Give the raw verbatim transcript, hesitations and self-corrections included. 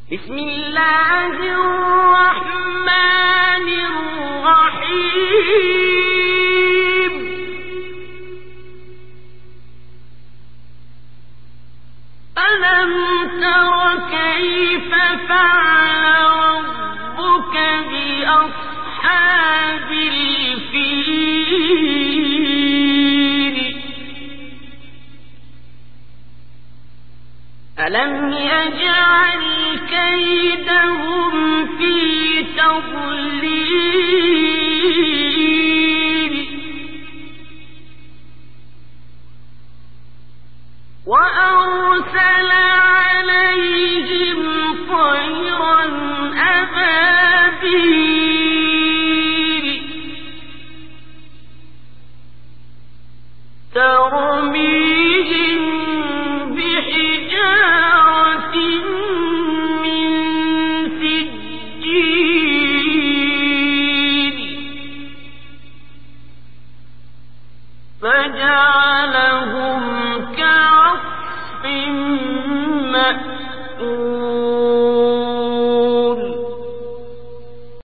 بسم الله الرحمن الرحيم ألم تر كيف فعل ربك بأصحاب الفيل ألم يجعل كيدهم في تضليل وأرسل عليهم طيرا أبابيل ترميهم بحجارة من سجيل فجعلهم كعصف مأكول